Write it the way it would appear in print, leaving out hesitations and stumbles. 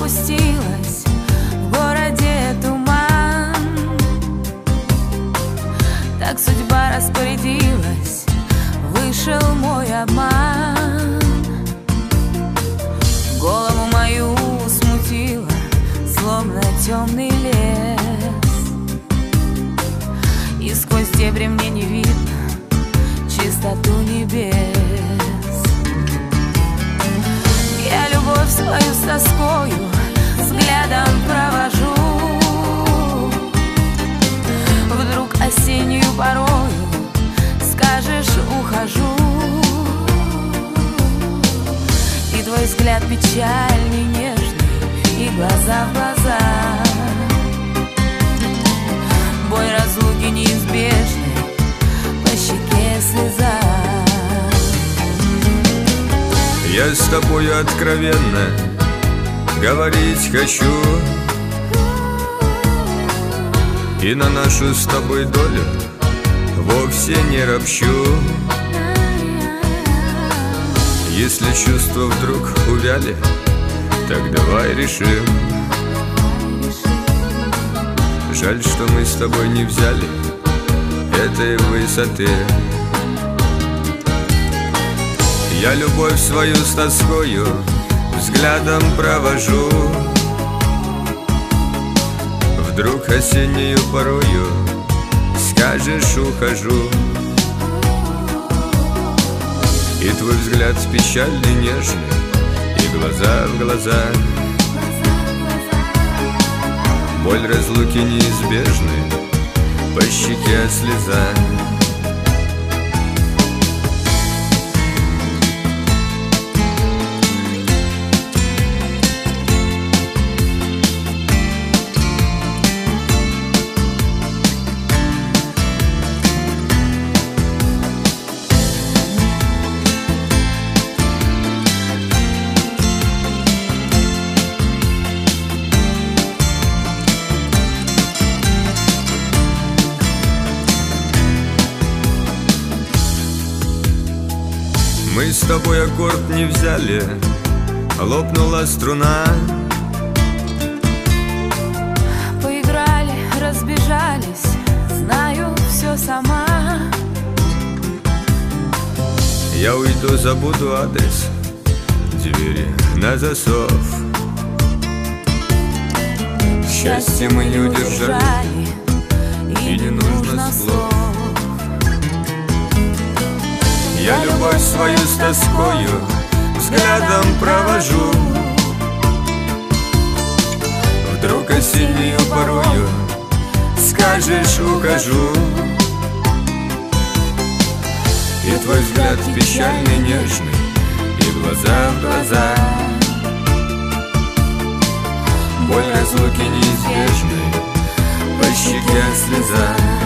опустилась, в городе туман. Так судьба распорядилась, вышел мой обман. Голову мою смутило, словно темный лес, и сквозь дебри мне не видно чистоту небес. Я любовь свою с тоскою взглядом провожу. Вдруг осеннюю порою скажешь ухожу, и твой взгляд печальный, нежный, и глаза в глаза. Боль разлуки неизбежной, по щеке слеза. Я с тобою откровенно говорить хочу, и на нашу с тобой долю вовсе не ропщу. Если чувства вдруг увяли, так давай решим. Жаль, что мы с тобой не взяли этой высоты. Я любовь свою с тоскою взглядом провожу. Вдруг осеннюю порою скажешь ухожу, и твой взгляд печальный, нежный, и глаза в глаза. Боль разлуки неизбежной, по щеке слеза. Мы с тобой аккорд не взяли, лопнула струна. Поиграли, разбежались, знаю все сама. Я уйду, забуду адрес, двери на засов. Счастье мы не удержали, и не нужно слов. Я любовь свою с тоскою взглядом провожу. Вдруг осеннюю порою скажешь ухожу, и твой взгляд печальный, нежный, и глаза в глаза. Боль разлуки неизбежной, по щеке слеза.